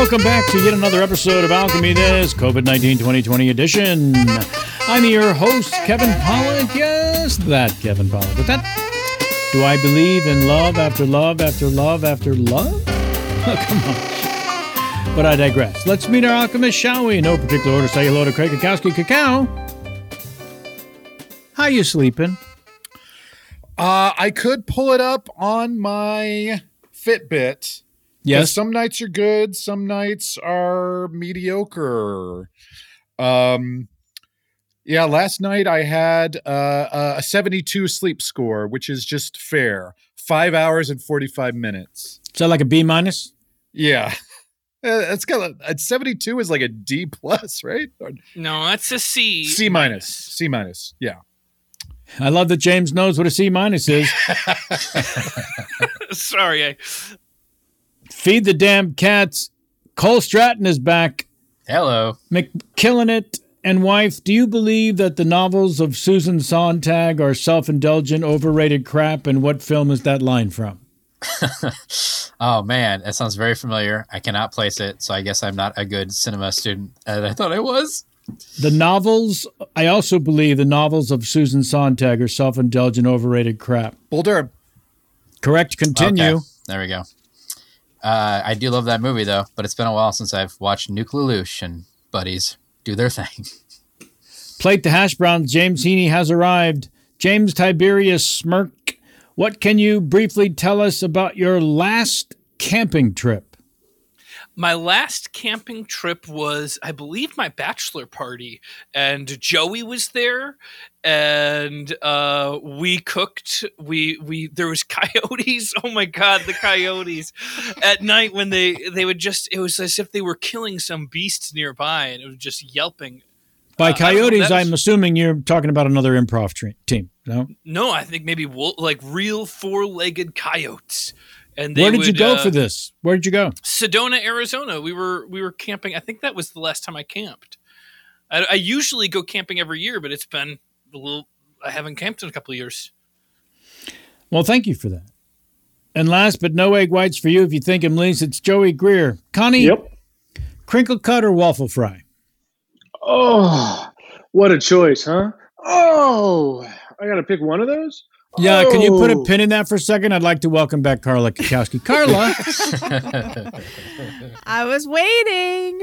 Welcome back to yet another episode of Alchemy This COVID-19 2020 edition. I'm your host, Kevin Pollak. Yes, that Kevin Pollak. With that, do I believe in love after love after love after love? Oh, come on. But I digress. Let's meet our alchemist, shall we? In no particular order. Say hello to Craig Kakowski. Cacao. How you sleeping? I could pull it up on my Fitbit. Yes. Some nights are good. Some nights are mediocre. Last night I had a 72 sleep score, which is just fair. 5 hours and 45 minutes. Is that like a B minus? Yeah. It's got a 72 is like a D plus, right? No, that's a C. C minus. C minus. Yeah. I love that James knows what a C minus is. Sorry. Feed the damn cats. Cole Stratton is back. Hello. McKillen and wife, do you believe that the novels of Susan Sontag are self-indulgent, overrated crap? And what film is that line from? Oh, man, that sounds very familiar. I cannot place it, so I guess I'm not a good cinema student as I thought I was. The novels, I also believe the novels of Susan Sontag are self-indulgent, overrated crap. Bull Durham. Correct. Continue. Okay, there we go. I do love that movie, though, but it's been a while since I've watched Nuke Lelouch and buddies do their thing. Plate the hash browns. James Heaney has arrived. James Tiberius Smirk, what can you briefly tell us about your last camping trip? My last camping trip was, I believe, my bachelor party, and Joey was there, and we cooked. There was coyotes. Oh my God, the coyotes! At night when they would just, it was as if they were killing some beasts nearby, and it was just yelping. By coyotes, I'm assuming you're talking about another improv team. No, no, I think maybe like real four-legged coyotes. And where did you go for this? Where did you go? Sedona, Arizona. We were camping. I think that was the last time I camped. I usually go camping every year, but it's been a little. I haven't camped in a couple of years. Well, thank you for that. And last but no egg whites for you, if you think him least, it's Joey Greer. Connie, yep. Crinkle cut or waffle fry? Oh, what a choice, huh? Oh, I got to pick one of those? Yeah, can you put a pin in that for a second? I'd like to welcome back Carla Kakowski. Carla. I was waiting.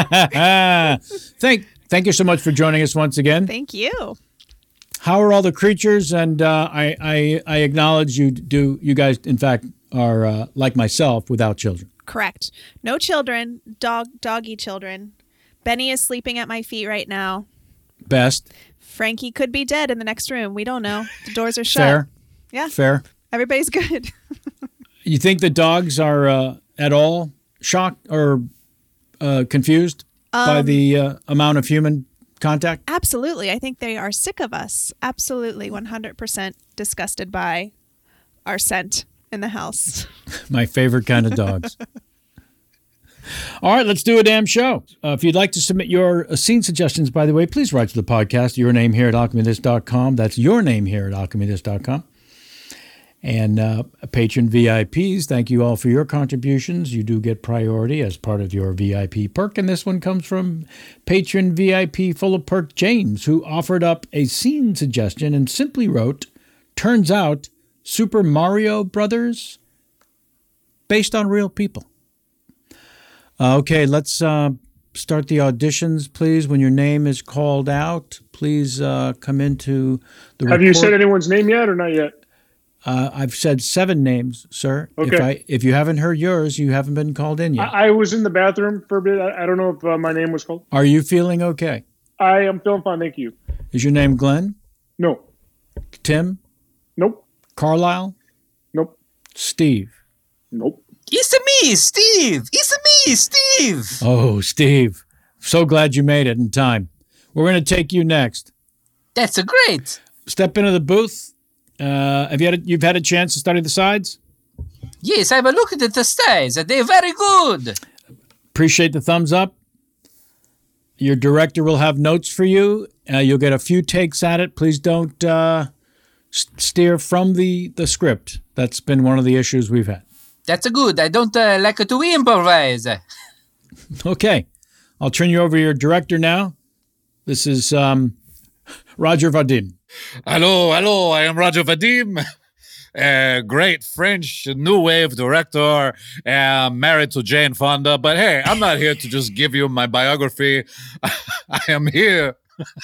Thank you so much for joining us once again. Thank you. How are all the creatures? And I acknowledge you guys, in fact, are like myself, without children. Correct. No children. Doggy children. Benny is sleeping at my feet right now. Best. Frankie could be dead in the next room. We don't know. The doors are shut. Fair. Yeah. Fair. Everybody's good. You think the dogs are at all shocked or confused by the amount of human contact? Absolutely. I think they are sick of us. Absolutely. 100% disgusted by our scent in the house. My favorite kind of dogs. All right, let's do a damn show. If you'd like to submit your scene suggestions, by the way, please write to the podcast, your name here at alchemythis.com. That's your name here at alchemythis.com. And patron VIPs, thank you all for your contributions. You do get priority as part of your VIP perk. And this one comes from patron VIP full of perk James, who offered up a scene suggestion and simply wrote, turns out Super Mario Brothers based on real people. Okay, let's start the auditions, please. When your name is called out, please come into the Have you said anyone's name yet or not yet? I've said 7 names, sir. Okay. If you haven't heard yours, you haven't been called in yet. I was in the bathroom for a bit. I don't know if my name was called. Are you feeling okay? I am feeling fine, thank you. Is your name Glenn? No. Tim? Nope. Carlisle? Nope. Steve? Nope. It's me, Steve. It's me, Steve. Oh, Steve. So glad you made it in time. We're going to take you next. That's great. Step into the booth. You've had a chance to study the sides? Yes, I've looked at the sides. They're very good. Appreciate the thumbs up. Your director will have notes for you. You'll get a few takes at it. Please don't steer from the script. That's been one of the issues we've had. That's good. I don't like to improvise. Okay. I'll turn you over to your director now. This is Roger Vadim. Hello, I am Roger Vadim, a great French new wave director, married to Jane Fonda. But hey, I'm not here to just give you my biography. I am here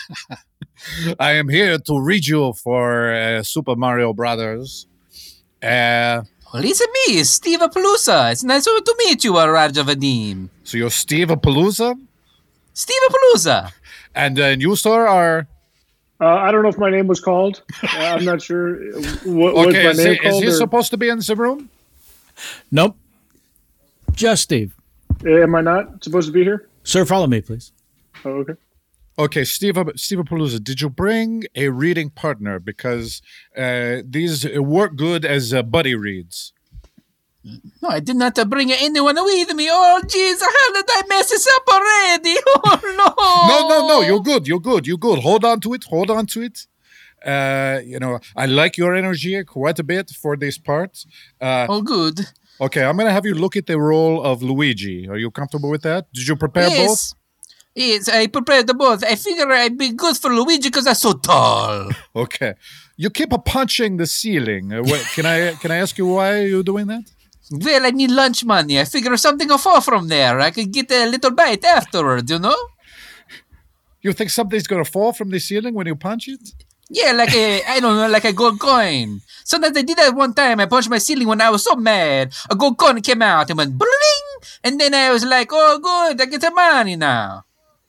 to read you for Super Mario Brothers. Well, it's me, Steve Palooza. It's nice to meet you, Roger Vadim. So you're Steve Palooza? Steve Palooza. And you, sir, are... I don't know if my name was called. I'm not sure. What was my name called? Is he supposed to be in the room? Nope. Just Steve. Am I not supposed to be here? Sir, follow me, please. Oh, okay. Okay, Steve Palooza, did you bring a reading partner? Because these work good as buddy reads. No, I did not bring anyone with me. Oh, jeez, how did I mess this up already? Oh, no. No, you're good. Hold on to it. I like your energy quite a bit for this part. Good. Okay, I'm going to have you look at the role of Luigi. Are you comfortable with that? Did you prepare both? Yes, I prepared both. I figure I'd be good for Luigi because I'm so tall. Okay. You keep punching the ceiling. Can I ask you why you're doing that? Well, I need lunch money. I figure something will fall from there. I could get a little bite afterward, you know? You think something's going to fall from the ceiling when you punch it? Yeah, like a gold coin. Sometimes I did that one time. I punched my ceiling when I was so mad. A gold coin came out and went bling! And then I was like, oh, good, I get the money now.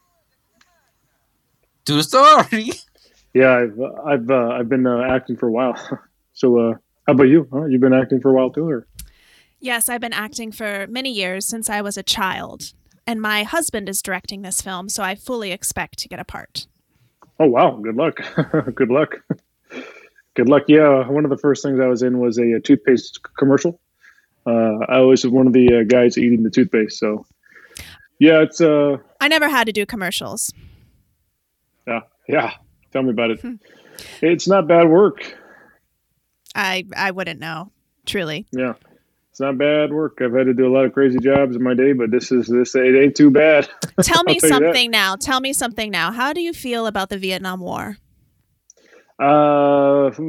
True story. Yeah, I've been acting for a while. So, how about you? Huh? You've been acting for a while too, or? Yes, I've been acting for many years since I was a child. And my husband is directing this film, so I fully expect to get a part. Oh, wow. Good luck. Good luck. Good luck. Yeah, one of the first things I was in was a toothpaste commercial. I was one of the guys eating the toothpaste. So, yeah, it's... I never had to do commercials. Yeah. Tell me about it. It's not bad work. I wouldn't know, truly. Yeah. It's not bad work. I've had to do a lot of crazy jobs in my day, but this it ain't too bad. Tell me something now. How do you feel about the Vietnam War? I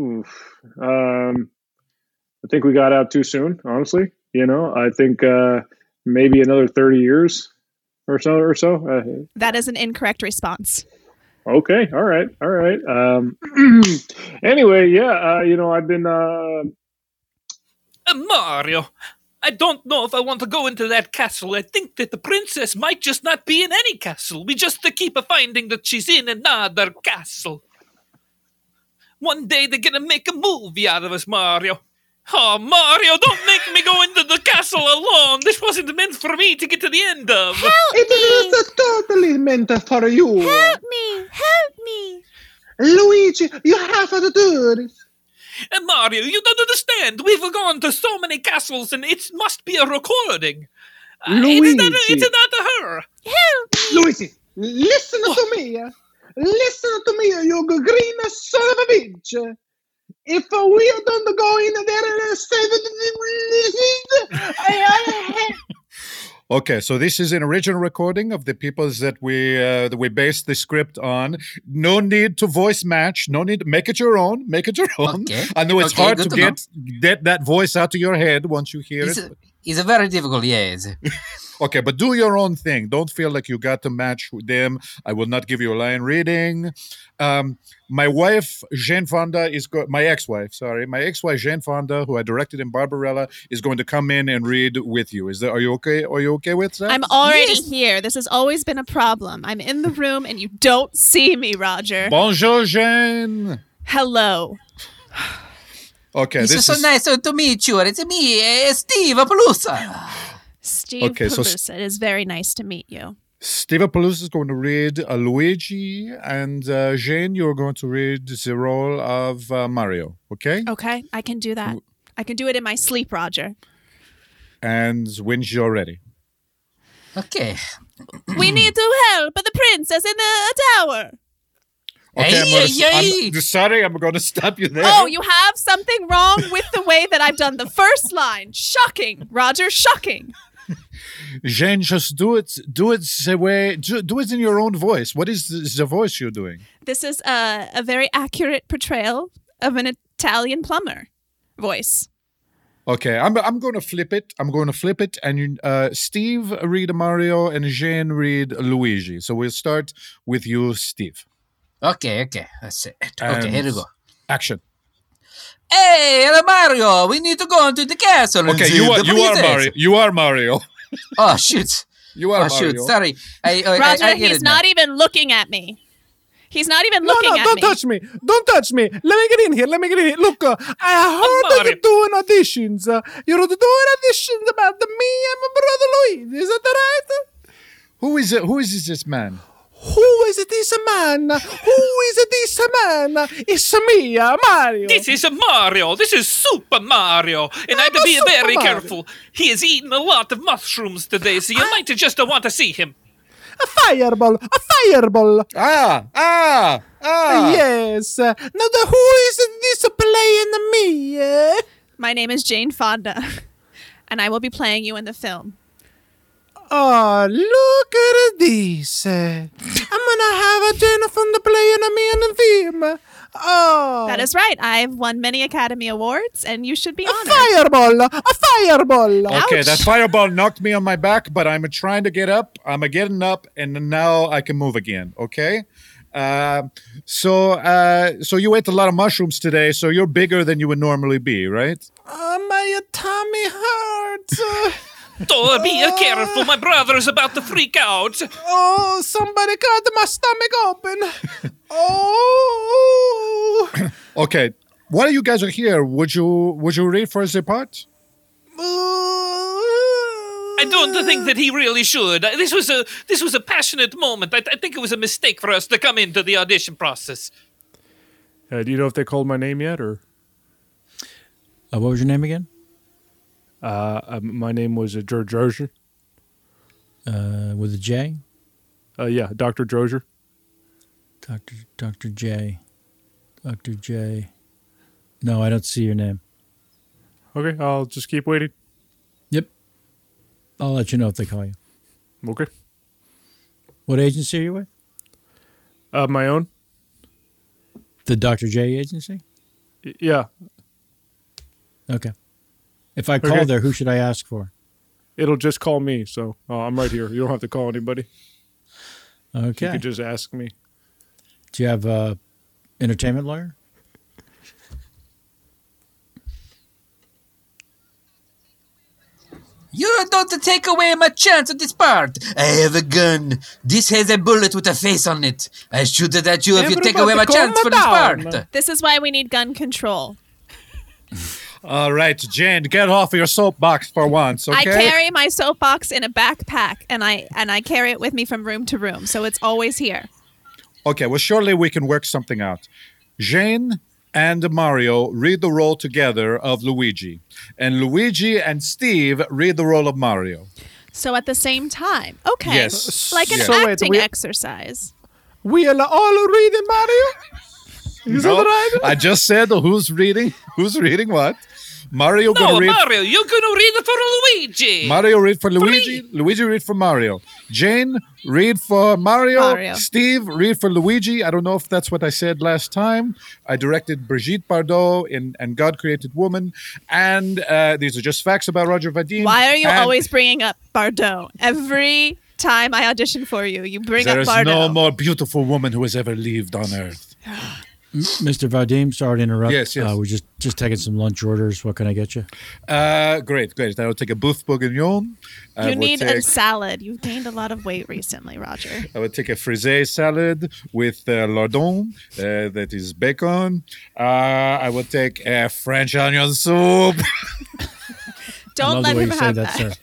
think we got out too soon, honestly. I think maybe another 30 years or so. That is an incorrect response. Okay. All right. Anyway, yeah, I've been... Mario, I don't know if I want to go into that castle. I think that the princess might just not be in any castle. We just keep finding that she's in another castle. One day they're gonna make a movie out of us, Mario. Oh, Mario, don't make me go into the castle alone. This wasn't meant for me to get to the end of. It was totally meant for you. Help me. Luigi, you have to do this. And Mario, you don't understand. We've gone to so many castles, and it must be a recording. It's not her. Help me. Luigi, listen to me. Listen to me, you green son of a bitch. If we don't go in there, Okay, so this is an original recording of the peoples that we based the script on. No need to voice match. No need. Make it your own. Okay. I know it's hard to get that voice out of your head once you hear it. It's very difficult, yes. Okay, but do your own thing. Don't feel like you got to match with them. I will not give you a line reading. My wife, Jane Fonda, my ex-wife, Jane Fonda, who I directed in Barbarella, is going to come in and read with you. Are you okay? Are you okay with that? I'm already here. This has always been a problem. I'm in the room and you don't see me, Roger. Bonjour, Jane. Hello. Okay, this is so nice to meet you. It's me, Steve Palooza. Steve Palooza. It is very nice to meet you. Steve Palooza is going to read Luigi, and Jane, you're going to read the role of Mario, okay? Okay, I can do that. I can do it in my sleep, Roger. And when you're ready. Okay. We need to help the princess in the tower. Okay, I'm going to stop you there. Oh, you have something wrong with the way that I've done the first line. Shocking, Roger, shocking. Jane, just do it the way, do it in your own voice. What is the voice you're doing? This is a very accurate portrayal of an Italian plumber voice. Okay, I'm going to flip it. And Steve read Mario and Jane read Luigi. So we'll start with you, Steve. Okay. Let's see. Okay, here we go. Action. Hey, hello, Mario. We need to go into the castle. and Okay, see you the are princess. Mario. You are Mario. Oh, shoot. You are Oh, shoot. Mario. Sorry. Roger, I get he's it now. not even looking at me. He's not even looking at don't me. touch me. Don't touch me. Let me get in here. Look, I heard that you're doing auditions. You're doing auditions about me and my brother Luigi. Is that right? Who is this man? Who is this man? It's me, Mario. This is Mario. This is Super Mario. And I have to be Super very Mario. careful. He has eaten a lot of mushrooms today, so you might just want to see him. A fireball. Ah. Yes. Now, who is this playing me? My name is Jane Fonda, and I will be playing you in the film. Oh, look at this. I'm gonna have a Jane Fonda playing me in the film. Oh. That is right. I've won many Academy Awards, and you should be a honored. fireball. Okay, Ouch. that fireball knocked me on my back, but I'm trying to get up. I'm getting up, and now I can move again. Okay. So you ate a lot of mushrooms today, so you're bigger than you would normally be, right? My tummy hurts. Oh, be careful. My brother is about to freak out. Oh, somebody cut my stomach open. Oh. Okay. While you guys are here, would you read for the part? I don't think that he really should. This was a passionate moment. I think it was a mistake for us to come into the audition process. Do you know if they called my name yet, or? What was your name again? My name was George Drozier. With a J? Yeah, Dr. Drozier. Dr. J. Dr. J. No, I don't see your name. Okay, I'll just keep waiting. Yep. I'll let you know if they call you. Okay. What agency are you with? My own? The Dr. J agency? Yeah. Okay. If I call Okay. there, who should I ask for? It'll just call me, so I'm right here. You don't have to call anybody. You Okay. could just ask me. Do you have a entertainment lawyer? You don't take away my chance at this part. I have a gun. This has a bullet with a face on it. I shoot it at you if you take away my Everybody chance for this calm part. down. This is why we need gun control. All right, Jane, get off of your soapbox for once, okay? I carry my soapbox in a backpack, and I carry it with me from room to room, so it's always here. Okay, well, surely we can work something out. Jane and Mario read the role together of Luigi, and Luigi and Steve read the role of Mario. So at the same time. Okay. Yes. Like an Yes. So wait, acting we- exercise. We are all reading Mario? Is that No, right? I just said who's reading what. Mario No, gonna read. Mario, you're going to read it for Luigi. Mario read for Luigi. Luigi read for Mario. Jane read for Mario. Steve read for Luigi. I don't know if that's what I said last time. I directed Brigitte Bardot in And God Created Woman. And these are just facts about Roger Vadim. Why are you And always bringing up Bardot? Every time I audition for you, you bring up There is Bardot. no more beautiful woman who has ever lived on earth. Mr. Vadim, sorry to interrupt. Yes. We're just taking some lunch orders. What can I get you? Great. I will take a Boeuf Bourguignon. You need a salad. You've gained a lot of weight recently, Roger. I would take a frisée salad with lardon, that is bacon. I would take a French onion soup. I Don't love let the way him you say have that, that.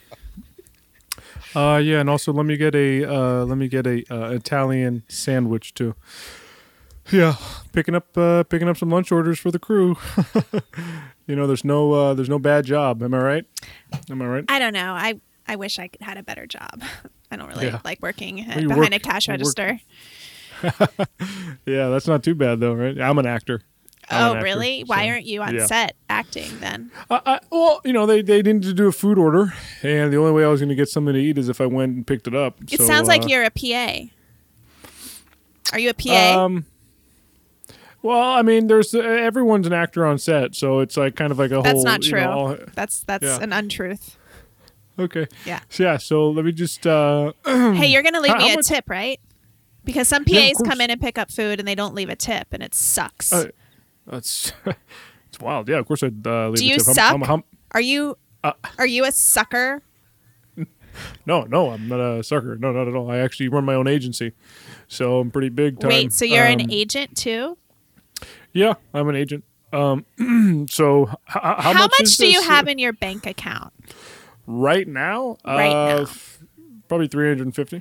sir. Yeah, and also let me get a Italian sandwich too. Yeah, picking up some lunch orders for the crew. There's no bad job. Am I right? I don't know. I wish I had a better job. I don't really Yeah. like working you behind work- a cash you work- register. Yeah, that's not too bad though, right? I'm an actor. I'm an Oh, actor, really? so, Why aren't you on yeah. set acting then? Well, they needed to do a food order, and the only way I was going to get something to eat is if I went and picked it up. It So, sounds like you're a PA. Are you a PA? Well, I mean, there's everyone's an actor on set, so it's like kind of like a That's whole. not true. That's yeah. an untruth. Okay. Yeah. So let me just. Hey, you're gonna leave How me a much- tip, right? Because some Yeah, of PAs come course. in and pick up food and they don't leave a tip, and it sucks. That's it's wild. Yeah, of course I'd leave Do a you tip. suck? Are you a sucker? No, I'm not a sucker. No, not at all. I actually run my own agency, so I'm pretty big time. Wait, so you're an agent too? Yeah, I'm an agent. So how much is do you this, have in your bank account right now? Right now. Probably $350.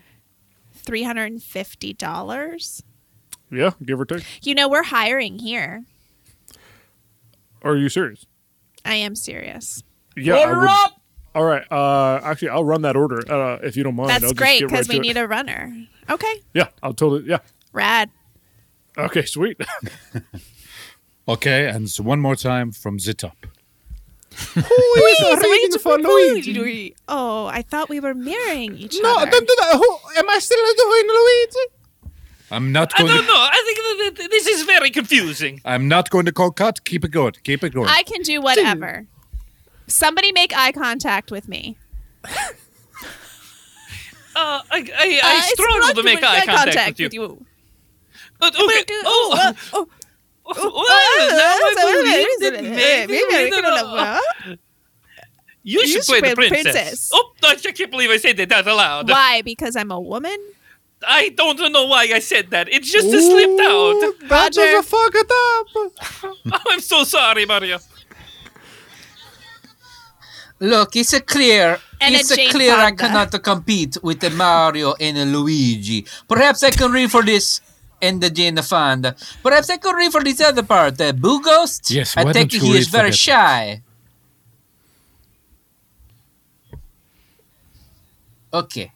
$350. Yeah, give or take. We're hiring here. Are you serious? I am serious. Yeah. Order up! All right. Actually, I'll run that order if you don't mind. That's I'll just great get because right we to need it. a runner. Okay, Yeah, I'll totally. Yeah. rad. Okay, sweet. Okay, and so one more time from the top. Who is reading for Luigi? Oh, I thought we were mirroring each No, other. don't do that. Who am I still doing Luigi? I'm not I going. don't know. I think that this is very confusing. I'm not going to call cut. Keep it going. Keep it going. I can do whatever. Somebody make eye contact with me. I struggle to make eye contact with you. Okay. You should play the princess. Oh, I can't believe I said that out loud. Why? Because I'm a woman? I don't know why I said that. It just slipped out. That Roger. was a fuck it up. I'm so sorry, Mario. Look, it's clear. And It's a Jane clear I Fonda. cannot compete with the Mario and the Luigi. Perhaps I can read for this and the Jane Fonda. Perhaps I can read for this other part, the Boo Ghost. Yes, I why think don't he you is read for very that? shy. Okay.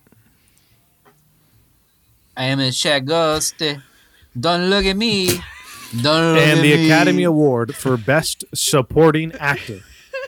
I am a shy ghost. Don't look at me. Don't look And at the me. Academy Award for Best Supporting Actor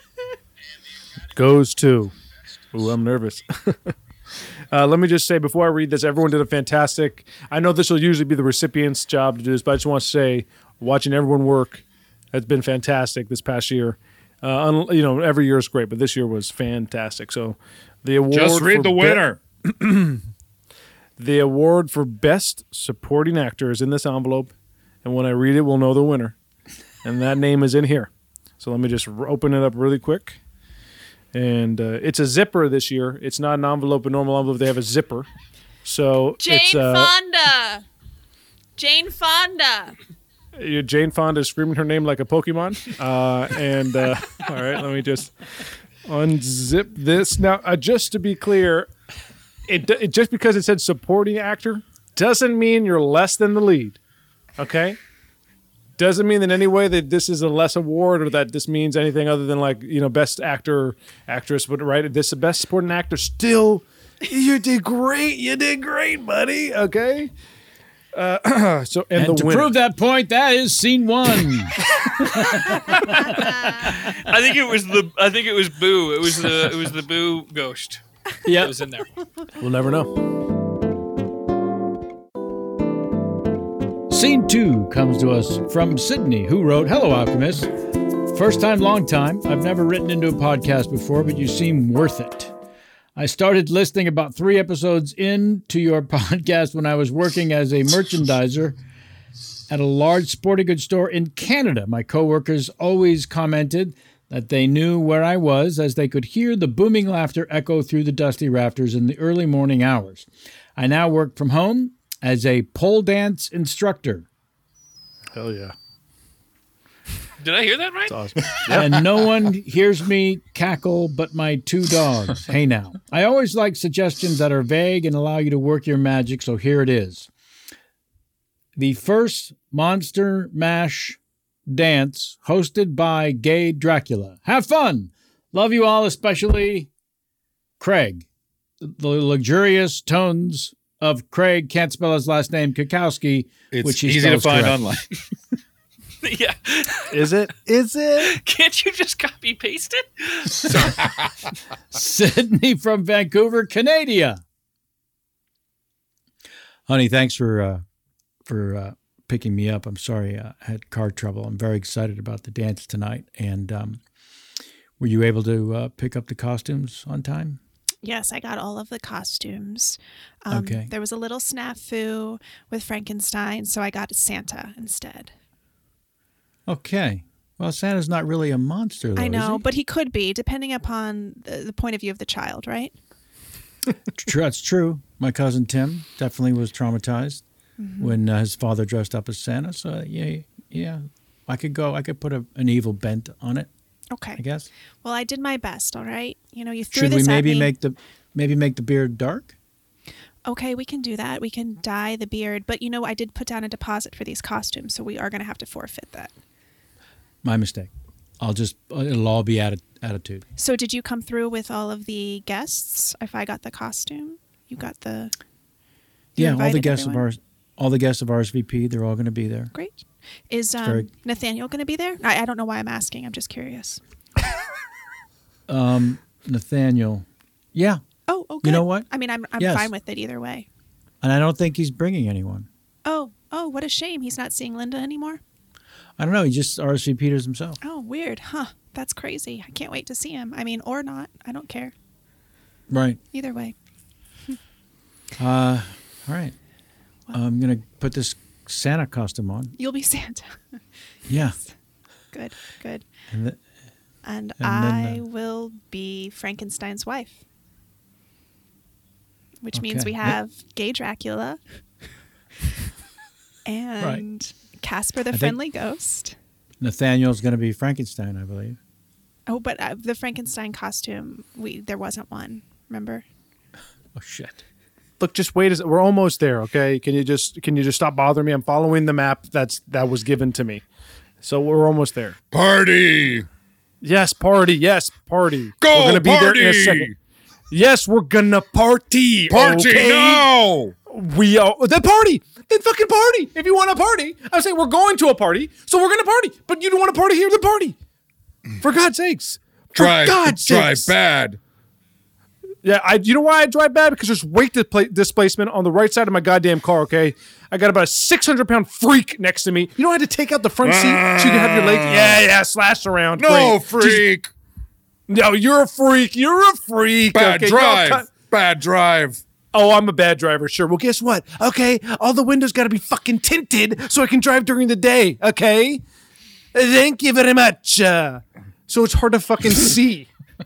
goes to. Ooh, I'm nervous. Let me just say before I read this, everyone did a fantastic. I know this will usually be the recipient's job to do this, but I just want to say, watching everyone work has been fantastic this past year. Every year is great, but this year was fantastic. So, the award. Just read for the winner. The award for Best Supporting Actor is in this envelope, and when I read it, we'll know the winner. And that name is in here. So let me just open it up really quick. And it's a zipper this year. It's not an envelope, a normal envelope. They have a zipper. So Jane it's Fonda. Jane Fonda. Jane Fonda is screaming her name like a Pokemon. All right, let me just unzip this. Now, just to be clear, it just because it said supporting actor doesn't mean you're less than the lead. Okay? Doesn't mean in any way that this is a less award or that this means anything other than best actor, actress. But right, this is best supporting actor. Still, you did great. You did great, buddy. Okay. And to the winner. prove that point, that is scene one. I think it was Boo. It was the Boo ghost. Yeah, It was in there. We'll never know. Scene 2 comes to us from Sydney, who wrote, "Hello, Alchemist. First time, long time. I've never written into a podcast before, but you seem worth it. I started listening about 3 episodes into your podcast when I was working as a merchandiser at a large sporting goods store in Canada. My coworkers always commented that they knew where I was as they could hear the booming laughter echo through the dusty rafters in the early morning hours. I now work from home as a pole dance instructor, Hell yeah. Did I hear that right? That's awesome. and no one hears me cackle but my 2 dogs. Hey now. I always like suggestions that are vague and allow you to work your magic, so here it is. The first Monster Mash dance hosted by Gay Dracula. Have fun. Love you all, especially Craig. The luxurious tones of Craig, can't spell his last name, Kukowski, It's which he easy to spells find correct. online. Yeah. Is it? Can't you just copy paste it? Sydney from Vancouver, Canada. Honey, thanks for picking me up. I'm sorry I had car trouble. I'm very excited about the dance tonight. And were you able to pick up the costumes on time? Yes, I got all of the costumes. Okay. There was a little snafu with Frankenstein, so I got Santa instead. Okay. Well, Santa's not really a monster, though. I know, is he? but he could be, depending upon the point of view of the child, right? That's true. My cousin Tim definitely was traumatized when his father dressed up as Santa. So yeah, I could put an evil bent on it. Okay. I guess. Well, I did my best. All right. You know, you threw Should this we at me. maybe make the beard dark? Okay, we can do that. We can dye the beard, but I did put down a deposit for these costumes, so we are going to have to forfeit that. My mistake. It'll all be attitude. So, did you come through with all of the guests? If I got the costume, you got the. You Yeah, all the invited guests everyone? of RSVP, they're all going to be there. Great. Is very- Nathaniel going to be there? I don't know why I'm asking. I'm just curious. Nathaniel. Yeah. Oh, good. You know what? I mean, I'm Yes. fine with it either way. And I don't think he's bringing anyone. Oh, what a shame. He's not seeing Linda anymore. I don't know. He just RSVP'd himself. Oh, weird. Huh. That's crazy. I can't wait to see him. I mean, or not. I don't care. Right. Either way. All right. I'm going to put this Santa costume on. You'll be Santa. Yeah. Good. And And then, I will be Frankenstein's wife. Which means Okay. we have gay Dracula and Casper the I think- Friendly Ghost. Nathaniel's going to be Frankenstein, I believe. Oh, but the Frankenstein costume, there wasn't one. Remember? Oh, shit. Look, just wait. We're almost there. Okay. Can you just stop bothering me? I'm following the map that was given to me. So we're almost there. Party. Yes, party. Yes, party. Go, We're gonna be there in a party! second. Yes, we're gonna party. Party okay? now. We are then party. Then fucking party. If you want to party, I'm saying we're going to a party, so we're gonna party. But you don't want to party here, then party. For God's sakes. For God's drive sakes. bad. Yeah, you know why I drive bad? Because there's weight displacement on the right side of my goddamn car, okay? I got about a 600-pound freak next to me. You know I had to take out the front seat so you can have your legs... Yeah, slash around. No, Great. freak. No, you're a freak. You're a freak. Bad okay? drive. Bad drive. Oh, I'm a bad driver, sure. Well, guess what? Okay, all the windows got to be fucking tinted so I can drive during the day, okay? Thank you very much. So it's hard to fucking see.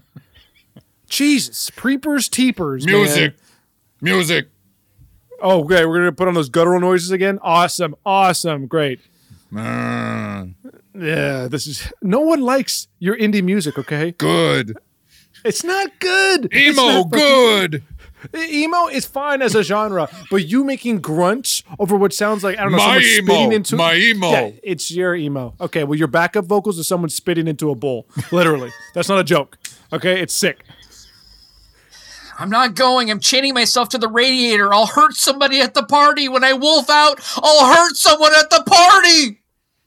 Jesus, preepers, teepers, Music. man. Music. Oh, okay, we're gonna put on those guttural noises again. Awesome, great. Yeah, this is. No one likes your indie music. Okay, Good. it's not good. It's Emo. not fucking- Good. Emo is fine as a genre, but you making grunts over what sounds like I don't know My someone spitting emo. into My emo. Yeah, it's your emo. Okay, well your backup vocals is someone spitting into a bowl. Literally, that's not a joke. Okay, it's sick. I'm not going. I'm chaining myself to the radiator. I'll hurt somebody at the party. When I wolf out, I'll hurt someone at the party.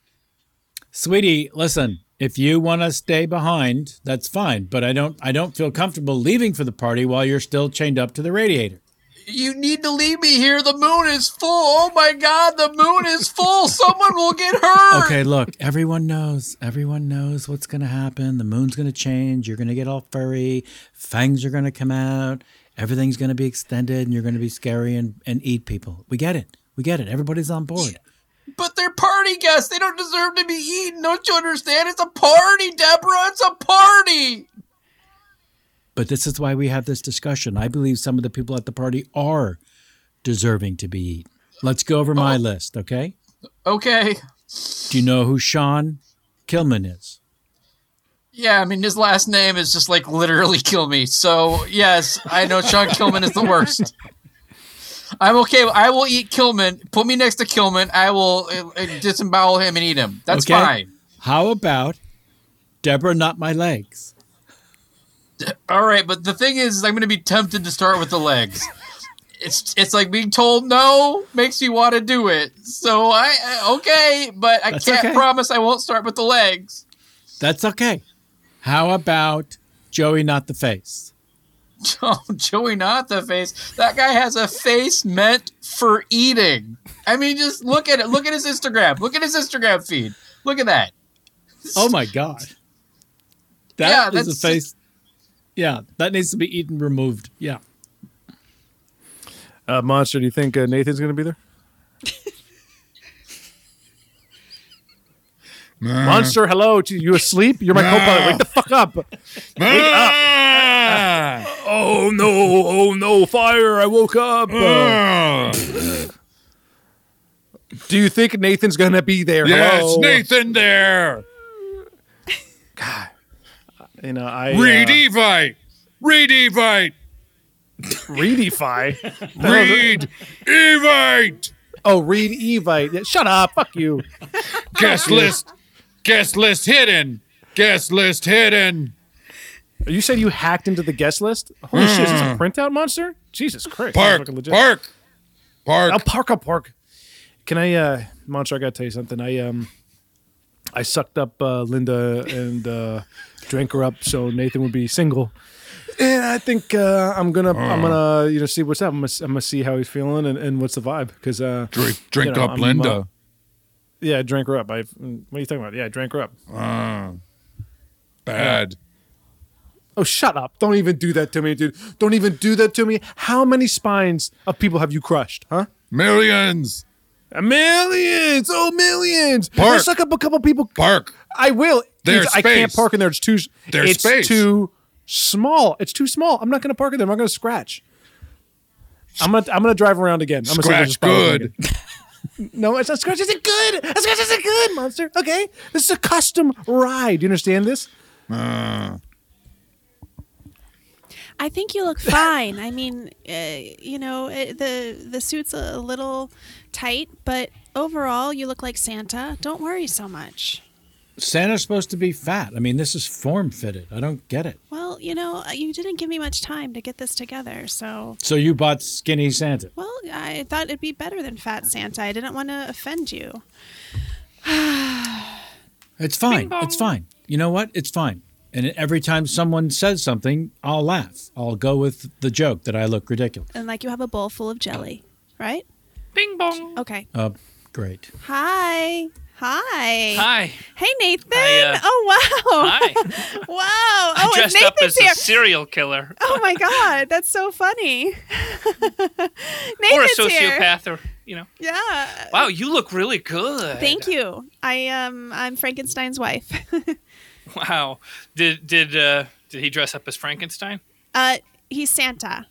Sweetie, listen, if you want to stay behind, that's fine. But I don't feel comfortable leaving for the party while you're still chained up to the radiator. You need to leave me here. The moon is full. Oh my God, the moon is full. Someone will get hurt. Okay, look, everyone knows what's going to happen. The moon's going to change. You're going to get all furry. Fangs are going to come out. Everything's going to be extended, and you're going to be scary and eat people. We get it. Everybody's on board. But they're party guests. They don't deserve to be eaten. Don't you understand? It's a party, Deborah. It's a party. But this is why we have this discussion. I believe some of the people at the party are deserving to be eaten. Let's go over my list, okay? Okay. Do you know who Sean Killman is? Yeah, I mean, his last name is just like literally kill me. So, yes, I know Sean Killman is the worst. I'm okay. I will eat Killman. Put me next to Killman. I will disembowel him and eat him. That's Okay. fine. How about Deborah, not my legs? All right, but the thing is I'm going to be tempted to start with the legs. it's like being told no makes me want to do it. So okay, but I That's can't okay. promise I won't start with the legs. That's okay. How about Joey, not the face? Oh, Joey, not the face. That guy has a face meant for eating. I mean, just look at it. Look at his Instagram. Look at his Instagram feed. Look at that. Oh my God. Yeah, That is a that's face. Yeah, that needs to be eaten, removed. Yeah. Monster, do you think Nathan's going to be there? Monster, hello. You asleep? You're my co-pilot. Wake the fuck up. Wake up. Oh no, fire. I woke up. Do you think Nathan's going to be there? Yes, Hello? Nathan there. You know, I... Read Evite. Read Evite. Readify? Read Evite. Oh, read Evite. Yeah, shut up. Fuck you. Guest list. Guest list hidden. Guest list hidden. Are you saying you hacked into the guest list? Holy shit, is this a printout, Monster? Jesus Christ. Park. Fucking legit. Park. Park. Oh, park. Can I, Monster, I gotta tell you something. I sucked up Linda and drank her up so Nathan would be single. And I think I'm gonna see what's up. I'm gonna see how he's feeling and what's the vibe. Because Drink up Linda. Yeah, I drank her up. What are you talking about? Yeah, I drank her up. Bad. Oh, shut up. Don't even do that to me, dude. Don't even do that to me. How many spines of people have you crushed, huh? Millions. Millions. Oh, millions. Park. I suck up a couple people. Park. I will. There's I can't space. park in there. It's too There's space. too small. It's too small. I'm not going to park in there. I'm not going to scratch. I'm gonna drive around again. I'm gonna see if Scratch there's a good. spot again. No, it's not scratch isn't good. A scratch isn't good, Monster. Okay, this is a custom ride. Do you understand this? I think you look fine. I mean, the suit's a little tight, but overall, you look like Santa. Don't worry so much. Santa's supposed to be fat. I mean, this is form-fitted. I don't get it. Well, you didn't give me much time to get this together, so... So you bought skinny Santa. Well, I thought it'd be better than fat Santa. I didn't want to offend you. It's fine. Bing bong. It's fine. You know what? It's fine. And every time someone says something, I'll laugh. I'll go with the joke that I look ridiculous. And like you have a bowl full of jelly, right? Bing bong. Okay. Great. Hi. Hi. Hey, Nathan. I, Oh, wow. Hi. Wow. I Oh, it's dressed up Nathan's as here. a serial killer. Oh, my God. That's so funny. Or a Nathan's here. sociopath, or Yeah. Wow, you look really good. Thank you. I'm Frankenstein's wife. Wow. Did he dress up as Frankenstein? He's Santa.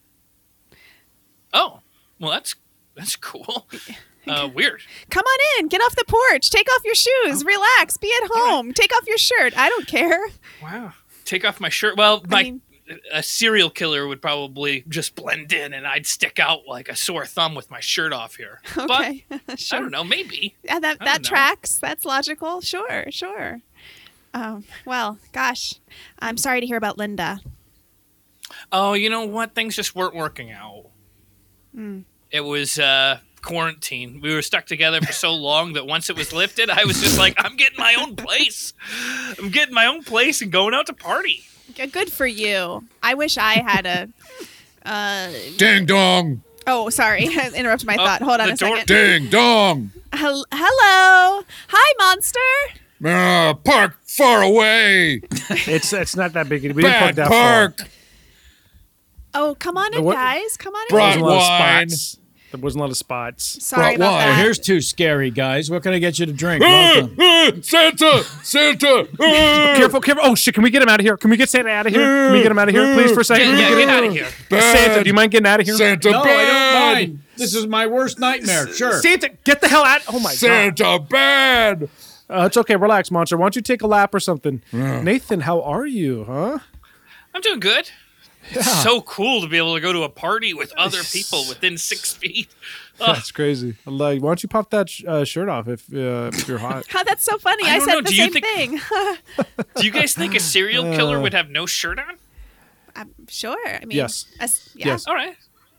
Oh, well, that's cool. Weird. Come on in. Get off the porch. Take off your shoes. Relax. Be at home. Take off your shirt. I don't care. Wow. Take off my shirt. Well, a serial killer would probably just blend in, and I'd stick out like a sore thumb with my shirt off here. Okay. But Sure. I don't know. Maybe. Yeah, I that don't know. tracks. That's logical. Sure. Well, gosh, I'm sorry to hear about Linda. Oh, you know what? Things just weren't working out. It was quarantine. We were stuck together for so long that once it was lifted, I was just like, I'm getting my own place. I'm getting my own place and going out to party. Good for you. I wish I had a. Ding dong. Oh, sorry. I interrupted my thought. Hold on the a door- second. Ding dong. Hello. Hi, monster. Park far away. It's not that big. We didn't park Bad that park. far. Oh, come on in, What- guys. Come on in. Brought There wasn't a lot of wine. spots. There wasn't a lot of spots. Sorry Brought about wine. that. Here's two scary guys. What can I get you to drink? Welcome. Santa. Careful. Oh shit! Can we get him out of here? Can we get Santa out of here? Can we get him out of here, please, for a second? Yeah, Can we get out of here. Santa, do you mind getting out of here? Santa No, I bad. don't mind. This is my worst nightmare. Sure. Santa, get the hell out! Oh my god! Santa bad. It's okay. Relax, Monster. Why don't you take a lap or something? Nathan, how are you? Huh? I'm doing good. It's so cool to be able to go to a party with other people within 6 feet. That's crazy. Like, why don't you pop that shirt off if you're hot? Oh, that's so funny. I I don't said know. the Do you same think- thing. Do you guys think a serial killer would have no shirt on? I'm sure. I mean, Yes. yeah. Yes. All right.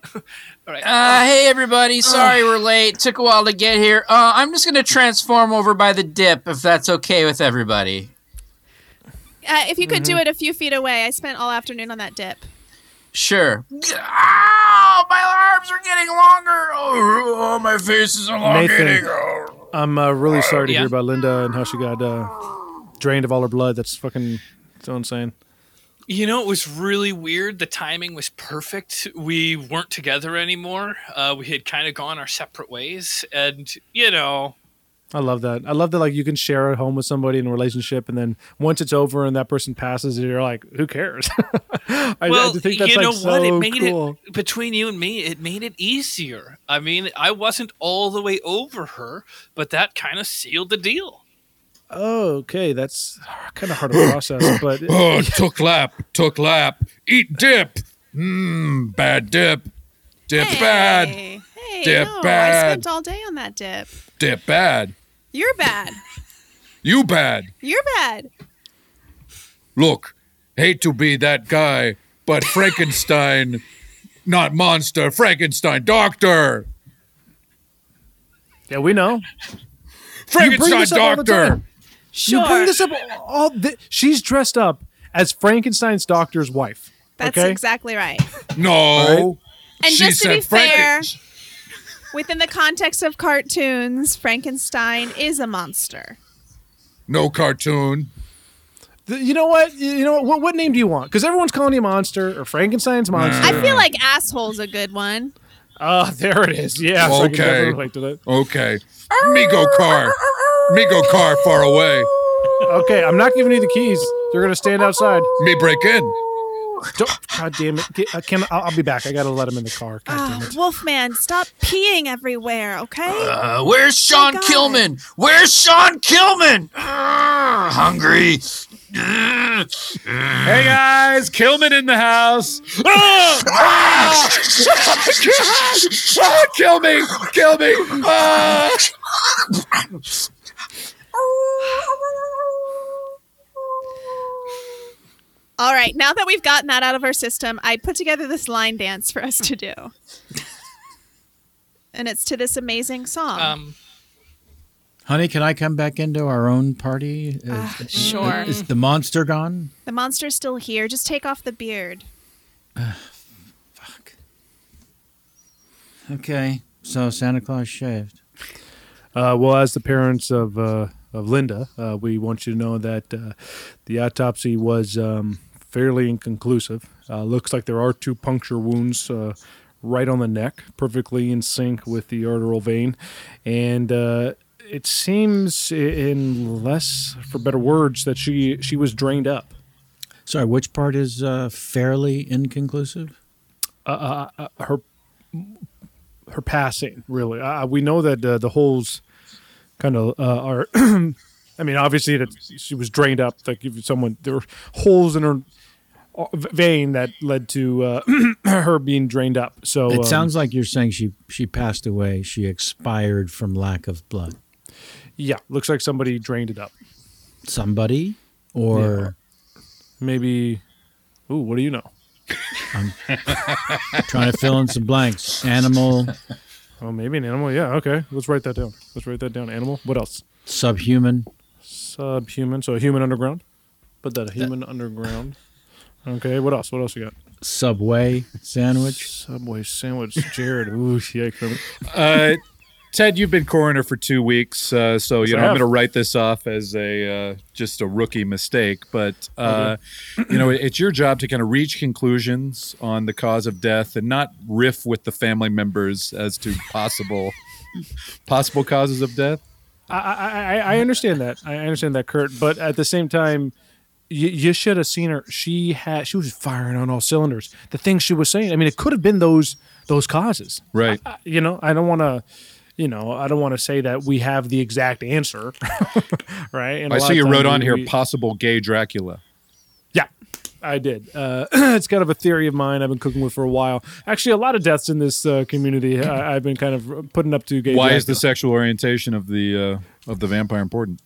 All right. Hey everybody, sorry we're late. Took a while to get here. I'm just gonna transform over by the dip if that's okay with everybody. If you could do it a few feet away. I spent all afternoon on that dip. Sure. Ow, my arms are getting longer. Oh, my face is elongating. Nathan, I'm really sorry to Yeah? hear about Linda and how she got drained of all her blood. That's fucking so insane. You know, it was really weird. The timing was perfect. We weren't together anymore. We had kind of gone our separate ways. And, you know, I love that. I love that, like, you can share a home with somebody in a relationship, and then once it's over and that person passes, you're like, who cares? I think that's you know like what? It so made cool. it, between you and me, it made it easier. I mean, I wasn't all the way over her, but that kind of sealed the deal. Oh, okay. That's kind of hard to process, but Oh, took lap. Eat dip. Bad dip. Dip bad. Hey, Dip no, I bad. spent all day on that dip. Dip bad. You're bad. You bad. You're bad. Look, hate to be that guy, but Frankenstein, not monster, Frankenstein doctor. yeah, we know. Frankenstein this up all the doctor. time. Sure. You bring this up she's dressed up as Frankenstein's doctor's wife. That's okay? exactly right. No. And She just to be said fair, within the context of cartoons, Frankenstein is a monster. No cartoon. You know what? What name do you want? Because everyone's calling you monster or Frankenstein's monster. I feel like asshole's a good one. Oh, there it is. Yeah. So I can Okay. definitely relate to that. Okay. Migo car far away. Okay, I'm not giving you the keys. You're gonna stand outside. Me break in. God damn it! I'll be back. I gotta let him in the car. God damn it! Wolfman, stop peeing everywhere, okay? Where's Sean God. Killman? Where's Sean Killman? Hungry. Hey guys, Killman in the house. Kill me! Kill me! Ah! All right, now that we've gotten that out of our system, I put together this line dance for us to do. And it's to this amazing song. Honey, can I come back into our own party? Sure. Is the monster gone? The monster's still here. Just take off the beard. Fuck. Okay, so Santa Claus shaved. Well, as the parents of Linda, we want you to know that the autopsy was fairly inconclusive. Looks like there are 2 puncture wounds right on the neck, perfectly in sync with the arterial vein, and it seems, in less for better words, that she was drained up. Sorry, which part is fairly inconclusive? Her passing, really. We know that the holes kind of are. I mean, obviously that she was drained up. Like if there were holes in her vein that led to her being drained up. So It sounds like you're saying she passed away. She expired from lack of blood. yeah, looks like somebody drained it up. Somebody, or Maybe. Ooh, what do you know? trying to fill in some blanks. Animal, Oh, maybe an animal. Yeah, okay. Let's write that down. Animal. What else? subhuman. Subhuman. So a human underground. Put that a human underground. Okay. What else? What else you got? Subway sandwich. Subway sandwich. Jared. Ooh, yikes. Ted, you've been coroner for 2 weeks, so I I'm have. going to write this off as a just a rookie mistake. But it's your job to kind of reach conclusions on the cause of death and not riff with the family members as to possible causes of death. I understand that. I understand that, Kurt. But at the same time, you should have seen her. She was firing on all cylinders. The things she was saying. I mean, it could have been those causes. Right. I don't want to. I don't want to say that we have the exact answer, right? And I see you wrote on here possible gay Dracula. Yeah, I did. It's kind of a theory of mine I've been cooking with for a while. Actually, a lot of deaths in this community I've been kind of putting up to gay Why Dracula. is the sexual orientation of the vampire important?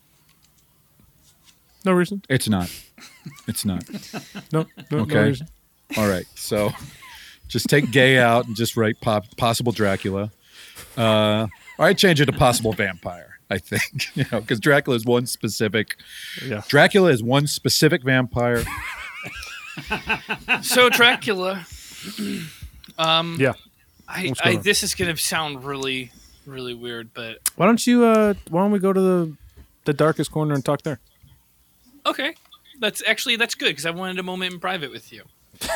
No reason. It's not. It's not. No Okay. reason. All right. So Just take gay out and just write possible Dracula. Or I'd change it to possible vampire, I think. Because Dracula is one specific. Yeah. Dracula is one specific vampire. So Dracula. Yeah. This is gonna sound really, really weird, but Why don't we go to the darkest corner and talk there? okay. That's good because I wanted a moment in private with you.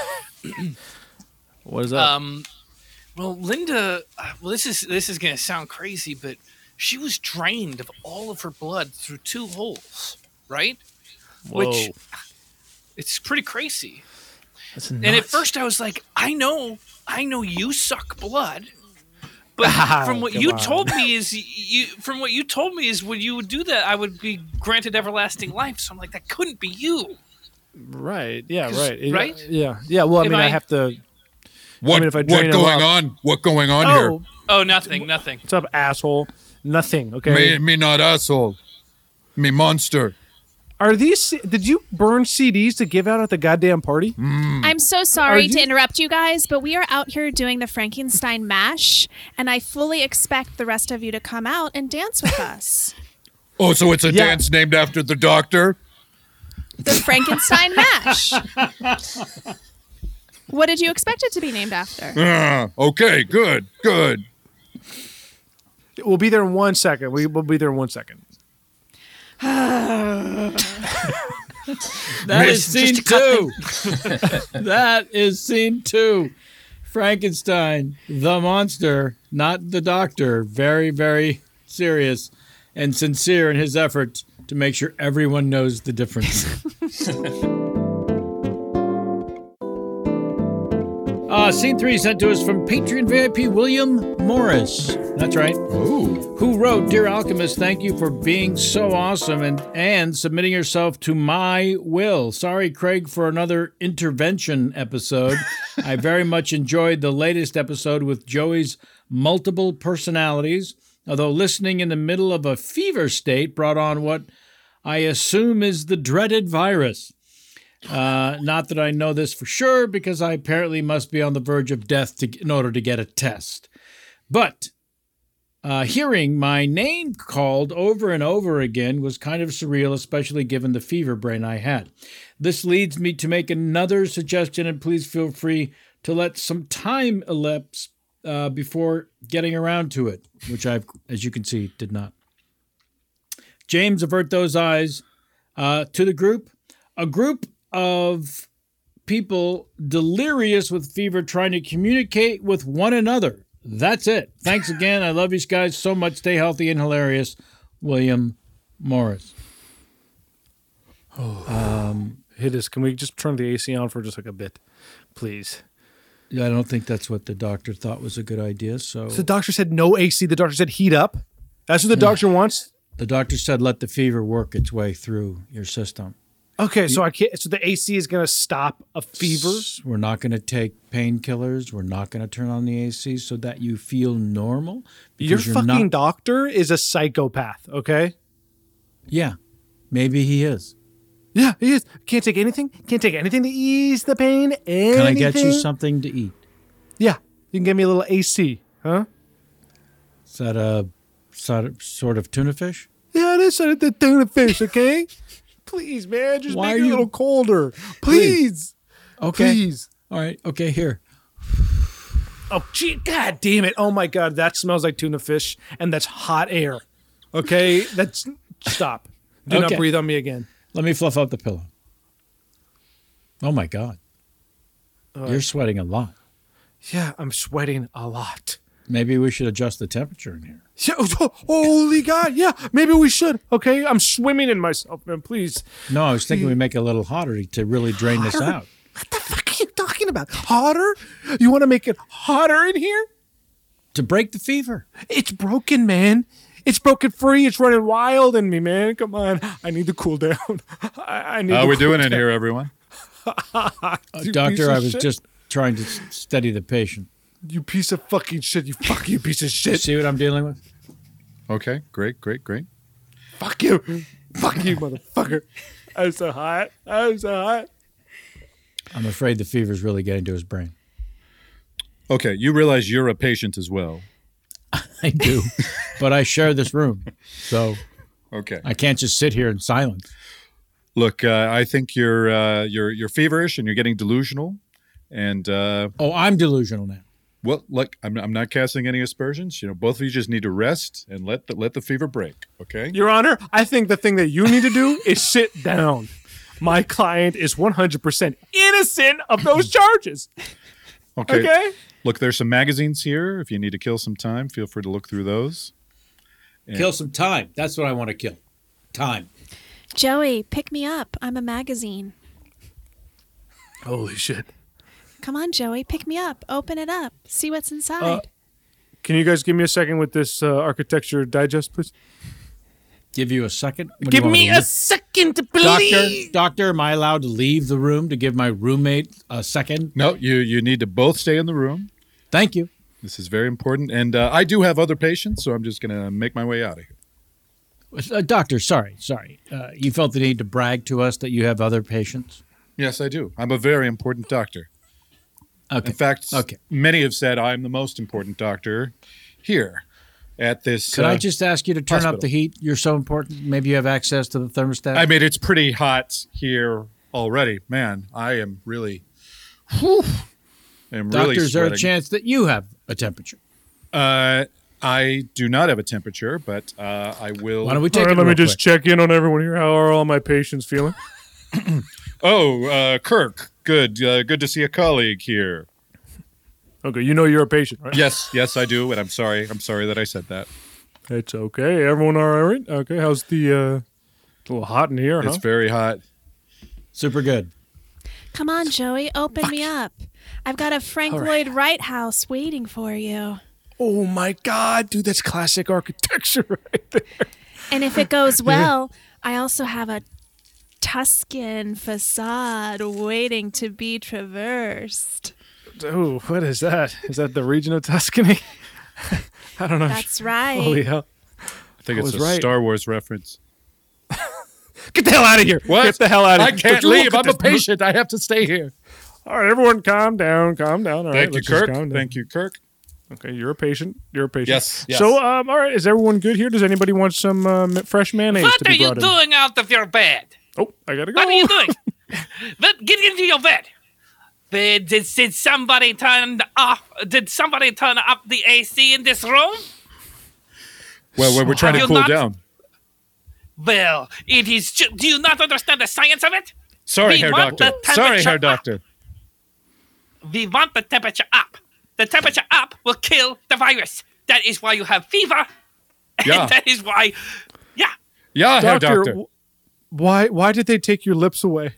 What is that? Well, Linda. Well, this is gonna sound crazy, but she was drained of all of her blood through 2 holes, right? Whoa. Which it's pretty crazy. That's And at nuts. first I was like, I know you suck blood. But from what Come you on. told me is when you would do that, I would be granted everlasting life. So I'm like, that couldn't be you. Right. Yeah. Right. Right? Yeah. Yeah. Well, I have to. What if I drain what him going up- on? What going on here? Oh, Oh, nothing. what's up, asshole? Nothing. Okay. Me not asshole. Me monster. Are these? Did you burn CDs to give out at the goddamn party? I'm so sorry Are to you- interrupt you guys, but we are out here doing the Frankenstein mash, and I fully expect the rest of you to come out and dance with us. Oh, so it's a Yeah. dance named after the doctor? The Frankenstein mash. What did you expect it to be named after? Okay, good. We'll be there in 1 second. We'll be there in 1 second. That is scene 2. That is scene 2. Frankenstein, the monster, not the doctor. Very, very serious and sincere in his efforts to make sure everyone knows the difference. Scene 3 sent to us from Patreon VIP William Morris. That's right. Who wrote, Dear Alchemist, thank you for being so awesome and submitting yourself to my will. Sorry, Craig, for another intervention episode. I very much enjoyed the latest episode with Joey's multiple personalities, although listening in the middle of a fever state brought on what I assume is the dreaded virus. Not that I know this for sure, because I apparently must be on the verge of death in order to get a test. But hearing my name called over and over again was kind of surreal, especially given the fever brain I had. This leads me to make another suggestion, and please feel free to let some time elapse before getting around to it, which I've, as you can see, did not. James, avert those eyes to the group. A group of people delirious with fever trying to communicate with one another. That's it. Thanks again. I love you guys so much. Stay healthy and hilarious. William Morris. Hit us. Can we just turn the AC on for just like a bit, please? Yeah, I don't think that's what the doctor thought was a good idea. So The doctor said no AC. The doctor said heat up. That's what the doctor wants. the doctor said let the fever work its way through your system. Okay, so I can't. So the AC is going to stop a fever. We're not going to take painkillers. We're not going to turn on the AC so that you feel normal. Your because you're fucking not- doctor is a psychopath. Okay. Yeah, maybe he is. Yeah, he is. Can't take anything. Can't take anything to ease the pain. Can I get you Anything. something to eat? Yeah, you can give me a little AC, huh? Is that a sort of tuna fish? Yeah, it is the tuna fish. Okay. Please, man, just Why make are it a you- little colder. Please. Okay. Please. All right. Okay, here. Oh, gee, God damn it. Oh, my God. That smells like tuna fish, and that's hot air. Okay? Stop. Do not Okay. breathe on me again. Let me fluff out the pillow. Oh, my God. You're sweating a lot. Yeah, I'm sweating a lot. Maybe we should adjust the temperature in here. Yeah, holy God. Yeah, maybe we should. Okay? I'm swimming in myself, man. Please. No, I was thinking we make it a little hotter to really drain this out. What the fuck are you talking about? Hotter? You want to make it hotter in here? To break the fever. It's broken, man. It's broken free. It's running wild in me, man. Come on. I need to cool down. I need How to we cool doing in down. here, everyone? You piece Doctor, of I was shit. just trying to steady the patient. You piece of fucking shit. You fucking piece of shit. See what I'm dealing with? Okay, great. Fuck you. Fuck you, motherfucker. I'm so hot. I'm so hot. I'm afraid the fever's really getting to his brain. Okay, you realize you're a patient as well. I do, but I share this room, so Okay. I can't just sit here in silence. Look, I think you're feverish and you're getting delusional, and Oh, I'm delusional now. well, look, I'm not casting any aspersions. Both of you just need to rest and let the fever break. Okay. Your Honor, I think the thing that you need to do is sit down. My client is 100% innocent of those charges. Okay? Look, there's some magazines here. If you need to kill some time, feel free to look through those. Kill some time. That's what I want to kill. Time. Joey, pick me up. I'm a magazine. Holy shit. Come on, Joey, pick me up. Open it up. See what's inside. Can you guys give me a second with this Architecture Digest, please? Give you a second. What do Give you want me to a leave? second, please. Doctor, am I allowed to leave the room to give my roommate a second? No, you need to both stay in the room. Thank you. This is very important, and I do have other patients, so I'm just gonna make my way out of here. Doctor, sorry. You felt the need to brag to us that you have other patients? Yes, I do. I'm a very important doctor. Okay. In fact, Okay. many have said I'm the most important doctor here at this. Could I just ask you to turn up hospital. the heat? You're so important. Maybe you have access to the thermostat? I mean, it's pretty hot here already. Man, I am really. Whew, I'm Doctor, really is there a sweating. chance that you have a temperature? I do not have a temperature, but I will. Why don't we All take right, it let me real just quick? check in on everyone here. How are all my patients feeling? Oh, Kirk, good. Good to see a colleague here. Okay, you know you're a patient, right? Yes, I do, and I'm sorry. I'm sorry that I said that. It's okay. Everyone all right? Okay, how's the... a little hot in here, huh? It's very hot. Super good. Come on, Joey, open me up. I've got a Frank Lloyd Wright house waiting for you. Oh, my God. Dude, that's classic architecture right there. And if it goes well, I also have a Tuscan facade waiting to be traversed. Oh, what is that? Is that the region of Tuscany? I don't know. That's right. Holy hell. I think I it's was a right. Star Wars reference. Get the hell out of here. What? Get the hell out of I here. can't Don't you leave. look at I'm a this- patient. I have to stay here. All right, everyone calm down. Calm down. All right, Thank you, let's just Kirk. calm down. Thank you, Kirk. Okay, you're a patient. You're a patient. Yes. So, all right, is everyone good here? Does anybody want some fresh mayonnaise What to are be you brought in? doing out of your bed? Oh, I gotta go. What are you doing? Get into your bed. Did somebody turn off? Did somebody turn up the AC in this room? Well, we're trying to Have you cool not- down. Well, it is. Do you not understand the science of it? Sorry, We Herr want Doctor. the Sorry, Herr temperature Doctor. We want the temperature up. The temperature up will kill the virus. That is why you have fever. Yeah. And that is why. Yeah. Yeah, Herr Doctor. Why did they take your lips away?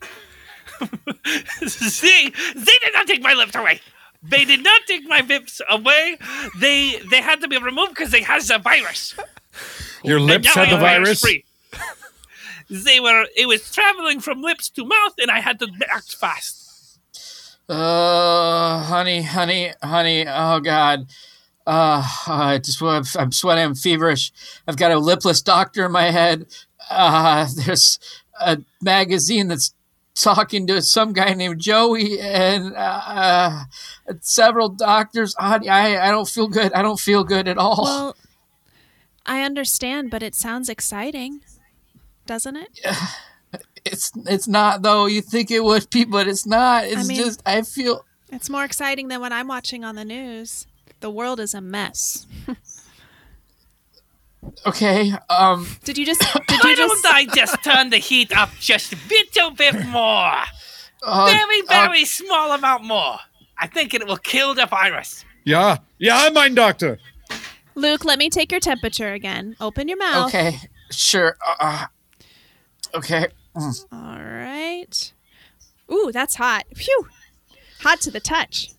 See, they did not take my lips away. They did not take my lips away. They had to be removed because they has a virus. Your And lips now had the I'm virus? virus-free. It was traveling from lips to mouth, and I had to act fast. Honey. Oh God. I'm sweating. I'm feverish. I've got a lipless doctor in my head. There's a magazine that's talking to some guy named Joey, and several doctors. Honey, I don't feel good. I don't feel good at all. Well, I understand, but it sounds exciting, doesn't it? It's not though. You think it would be, but it's not. It's mean- just I feel. It's more exciting than what I'm watching on the news. The world is a mess. Okay. Did you just? Why don't I just turn the heat up just a little bit more? Very small amount more. I think it will kill the virus. Yeah, mein Doctor. Luke, let me take your temperature again. Open your mouth. Okay. Sure. Okay. All right. Ooh, that's hot. Phew. Hot to the touch.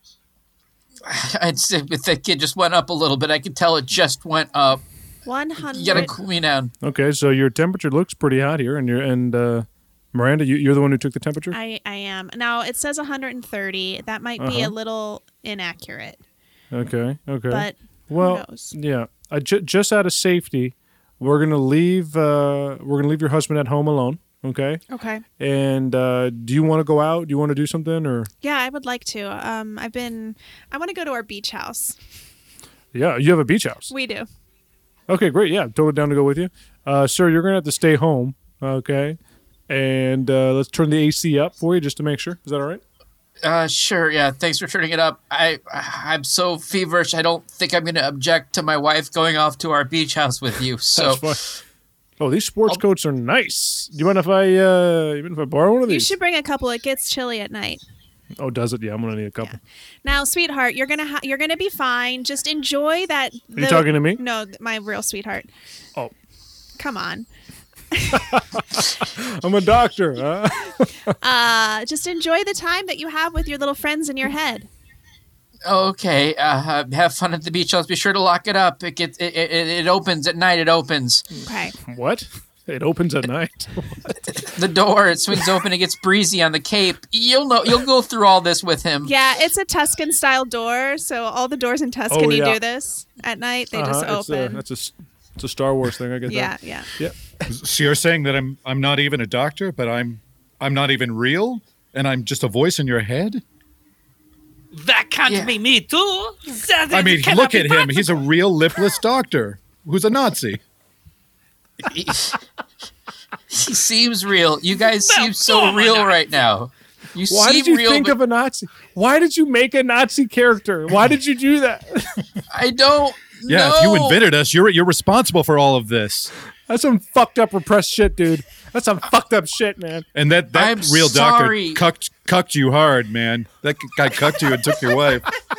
The kid just went up a little bit. I could tell it just went up. 100. You gotta cool me down. Okay, so your temperature looks pretty hot here, and Miranda, you're the one who took the temperature. I am. Now, it says 130. That might be a little inaccurate. Okay. But Well, who knows? yeah. Just out of safety, we're gonna leave your husband at home alone. Okay. Okay. And do you want to go out? Do you want to do something or? Yeah, I would like to. I want to go to our beach house. Yeah, you have a beach house. We do. Okay, great. Yeah, totally down to go with you. Sir, you're going to have to stay home. Okay. And let's turn the AC up for you just to make sure. Is that all right? Sure. Yeah. Thanks for turning it up. I'm so feverish. I don't think I'm going to object to my wife going off to our beach house with you. So. That's fine. Oh, these sports coats are nice. Do you mind if I borrow one of these? You should bring a couple. It gets chilly at night. Oh, does it? Yeah, I'm gonna need a couple. Yeah. Now, sweetheart, you're gonna be fine. Just enjoy that. Are you talking to me? No, my real sweetheart. Oh, come on. I'm a doctor. Just enjoy the time that you have with your little friends in your head. Okay. Have fun at the beach house. Be sure to lock it up. It opens at night. It opens. Okay. What? It opens at night. The door, it swings open. It gets breezy on the Cape. You'll go through all this with him. Yeah, it's a Tuscan style door, so all the doors in Tuscany do this at night. They just open. It's a Star Wars thing. I get that. Yeah. So you're saying that I'm not even a doctor, but I'm not even real, and I'm just a voice in your head? That can't be me too. I mean, look at him. He's a real lipless doctor who's a Nazi. He seems real. You guys seem so real right now. Why did you think of a Nazi? Why did you make a Nazi character? Why did you do that? I don't know. Yeah, if you invented us, you're responsible for all of this. That's some fucked up repressed shit, dude. That's some fucked up shit, man. And that I'm real sorry. doctor cucked you hard, man. That guy cucked you and took your wife.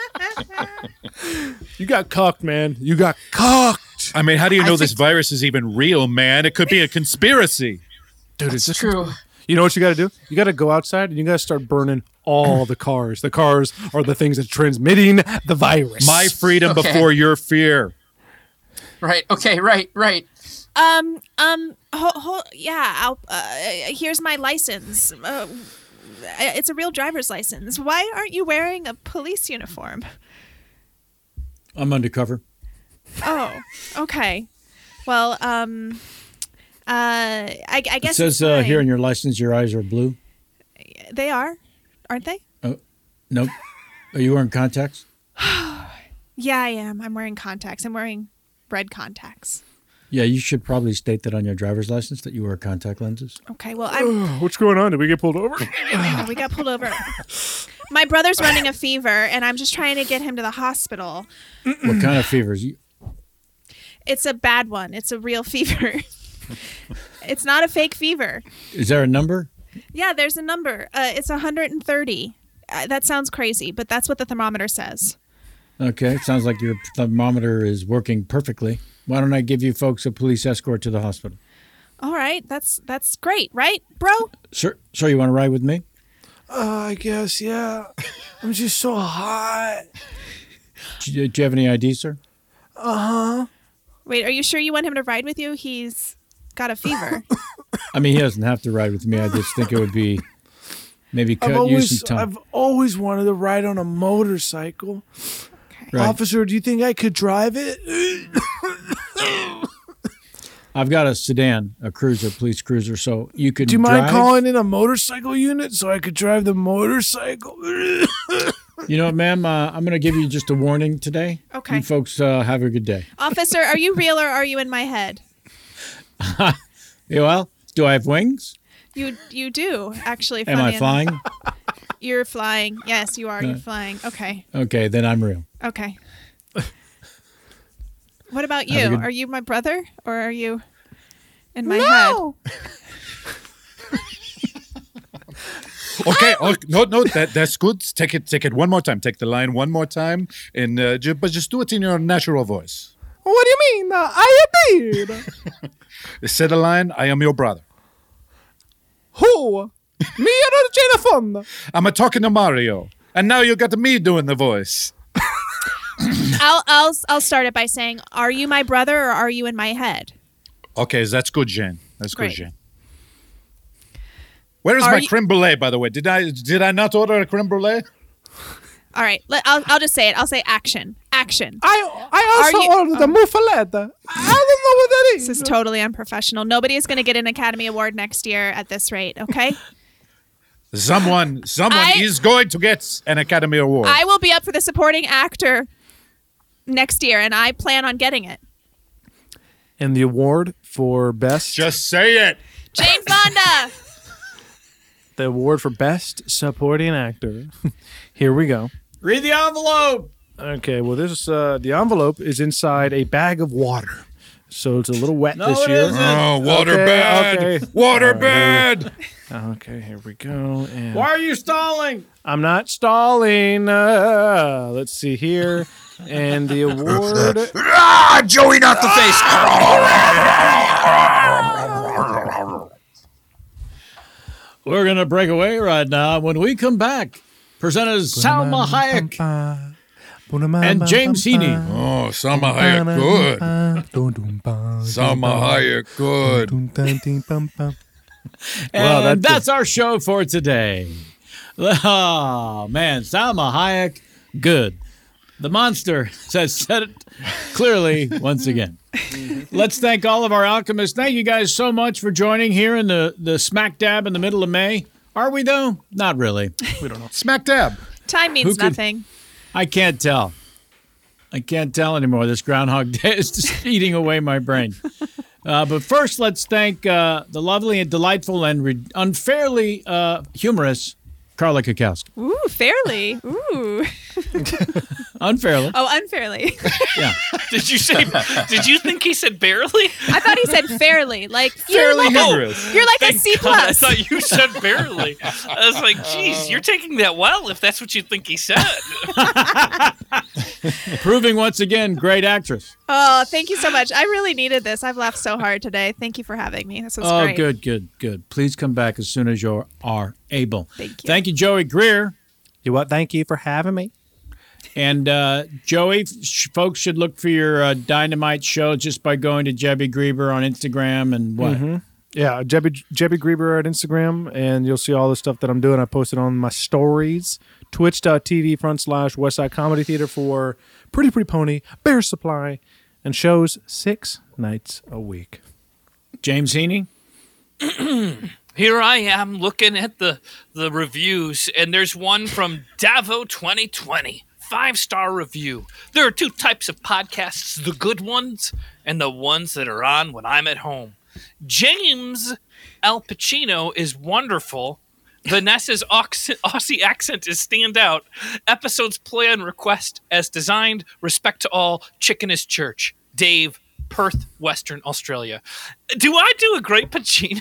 You got cucked, man. You got cucked. I mean, how do you know this virus is even real, man? It could be a conspiracy. Dude, it's true. You know what you got to do? You got to go outside and you got to start burning all the cars. The cars are the things that are transmitting the virus. My freedom before your fear. Right. Okay. Right. Here's my license. It's a real driver's license. Why aren't you wearing a police uniform? I'm undercover. Oh, okay. Well, I guess it says here on your license your eyes are blue. They are, aren't they? Oh, nope. Are you wearing contacts? Yeah, I am. I'm wearing contacts. I'm wearing red contacts. Yeah, you should probably state that on your driver's license that you wear contact lenses. Okay, well, what's going on? Did we get pulled over? No, we got pulled over. My brother's running a fever, and I'm just trying to get him to the hospital. What kind of fevers? It's a bad one. It's a real fever. It's not a fake fever. Is there a number? Yeah, there's a number. It's 130. That sounds crazy, but that's what the thermometer says. Okay, it sounds like your thermometer is working perfectly. Why don't I give you folks a police escort to the hospital? All right, that's great, right, bro? Sure, you want to ride with me? I guess, yeah. I'm just so hot. Do you have any ID, sir? Uh-huh. Wait, are you sure you want him to ride with you? He's got a fever. I mean, he doesn't have to ride with me. I just think it would be maybe use some time. I've always wanted to ride on a motorcycle. Okay. Right. Officer, do you think I could drive it? I've got a sedan, a cruiser, police cruiser, so you could. Do you mind drive. calling in a motorcycle unit so I could drive the motorcycle? You know what, ma'am? I'm going to give you just a warning today. Okay. You folks have a good day. Officer, are you real or are you in my head? Yeah, well, do I have wings? You do, actually. Am I flying? You're flying. Yes, you are. You're flying. Okay. Okay, then I'm real. Okay. What about you? Are you my brother or are you in my head? Okay. Oh, no, that's good. Take it one more time. Take the line one more time, and but just do it in your natural voice. What do you mean? I did. Say the line. I am your brother. Who? Me or Jane Fonda? I'm talking to Mario, and now you got me doing the voice. I'll start it by saying, are you my brother or are you in my head? Okay, that's good, Jane. That's Great. good, Jane. Where is my creme brulee, by the way? Did I not order a creme brulee? All right, I'll just say it. I'll say action. Action. I also ordered a muffaletta. I don't know what that is. This is totally unprofessional. Nobody is going to get an Academy Award next year at this rate, okay? Someone is going to get an Academy Award. I will be up for the supporting actor next year, and I plan on getting it. And the award for best, Just say it. Jane Fonda! the award for best supporting actor. Here we go. Read the envelope. Okay, well, this the envelope is inside a bag of water, so it's a little wet this it year. isn't. Oh, water Okay, bad. okay. Water All right, bad. Okay, here we go. And Why are you stalling? I'm not stalling. Let's see here, and the award. Joey knocked the face. We're going to break away right now. When we come back, presenters Salma Hayek and James Heaney. Oh, Salma Hayek, good. Salma Hayek, good. And that's our show for today. Oh, man. Salma Hayek, good. The monster says said it clearly once again. Let's thank all of our alchemists. Thank you guys so much for joining here in the smack dab in the middle of May. Are we, though? Not really. We don't know. Smack dab. Time means Who could- nothing. I can't tell. I can't tell anymore. This Groundhog Day is just eating away my brain. But first, let's thank the lovely and delightful and unfairly humorous Carla Kukowski. Ooh, fairly. Ooh. Unfairly. Oh, unfairly. Yeah. Did you think he said barely? I thought he said fairly. Like, Fairly you're like, humorous. you're like a Thank C+. God, I thought you said barely. I was like, geez, you're taking that well if that's what you think he said. Proving once again, great actress. Oh, thank you so much. I really needed this. I've laughed so hard today. Thank you for having me. This was Oh, great. good. Please come back as soon as you are able. Thank you. Thank you, Joey Greer. You what? Thank you for having me. And Joey, folks should look for your Dynamite show just by going to Jebby Grieber on Instagram and what? Mm-hmm. Yeah, Jebby Grieber at Instagram, and you'll see all the stuff that I'm doing. I posted on my stories. Twitch.tv/Westside Comedy Theater for Pretty Pony, Bear Supply, and shows 6 nights a week. James Heaney? Here I am looking at the reviews, and there's one from Davo 2020. 5-star review. There are 2 types of podcasts, the good ones and the ones that are on when I'm at home. James Al Pacino is wonderful. Vanessa's Aussie accent is standout. Episodes play on request as designed. Respect to all. Chicken is church. Dave, Perth, Western Australia. Do I do a great Pacino?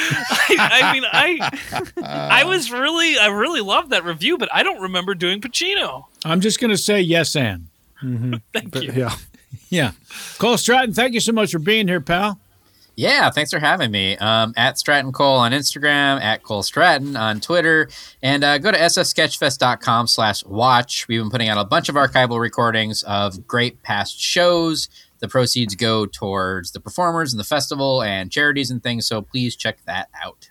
I really loved that review, but I don't remember doing Pacino. I'm just going to say yes, and. Thank you. Yeah. Yeah. Cole Stratton, thank you so much for being here, pal. Yeah, thanks for having me. At Stratton Cole on Instagram, at Cole Stratton on Twitter, and go to sfsketchfest.com/watch. We've been putting out a bunch of archival recordings of great past shows. The proceeds go towards the performers and the festival and charities and things, so please check that out.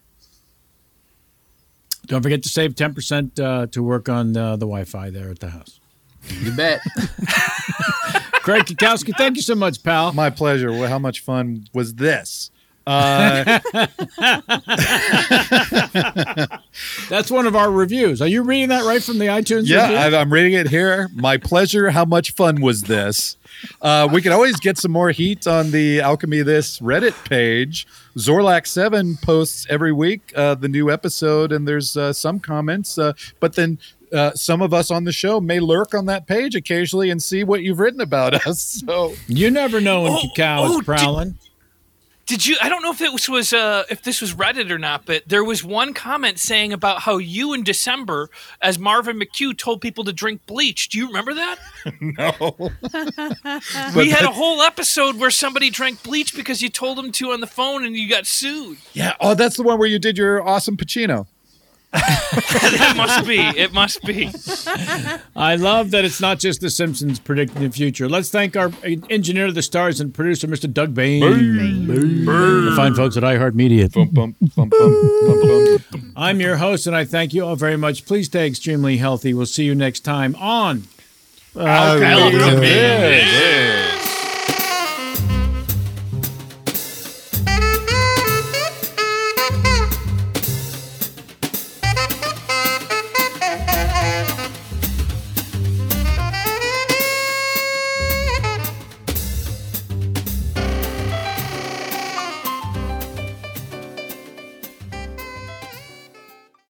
Don't forget to save 10% to work on the Wi-Fi there at the house. You bet. Craig Kukowski, thank you so much, pal. My pleasure. Well, how much fun was this? That's one of our reviews. Are you reading that right from the iTunes review? Yeah, I'm reading it here. My pleasure. How much fun was this? We can always get some more heat on the Alchemy This Reddit page. Zorlak7 posts every week the new episode, and there's some comments. But then some of us on the show may lurk on that page occasionally and see what you've written about us. So you never know when Kukau is prowling. Did you? I don't know if it was if this was Reddit or not, but there was one comment saying about how you in December, as Marvin McHugh, told people to drink bleach. Do you remember that? No. We had a whole episode where somebody drank bleach because you told them to on the phone, and you got sued. Yeah. Oh, that's the one where you did your awesome Pacino. That must be. It must be. I love that it's not just The Simpsons predicting the future. Let's thank our engineer of the stars and producer, Mr. Doug Bain. The fine folks at iHeartMedia. Bum, bum, bum, bum, bum. I'm your host, and I thank you all very much. Please stay extremely healthy. We'll see you next time on Alchemy. Yeah.